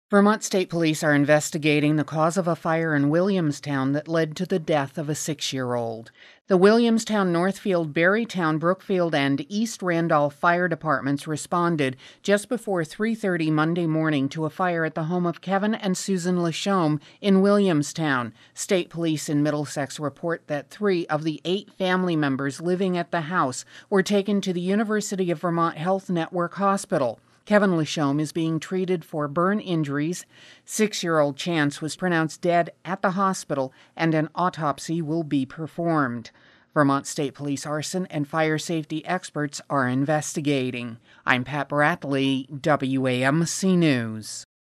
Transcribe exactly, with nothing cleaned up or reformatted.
Vermont State Police are investigating the cause of a fire in Williamstown that led to the death of a six-year-old. The Williamstown, Northfield, Berrytown, Brookfield, and East Randolph fire departments responded just before three thirty Monday morning to a fire at the home of Kevin and Susan Lachaume in Williamstown. State Police in Middlesex report that three of the eight family members living at the house were taken to the University of Vermont Health Network Hospital. Kevin Lachaume is being treated for burn injuries. Six-year-old Chance was pronounced dead at the hospital, and an autopsy will be performed. Vermont State Police arson and fire safety experts are investigating. I'm Pat Bradley, W A M C News.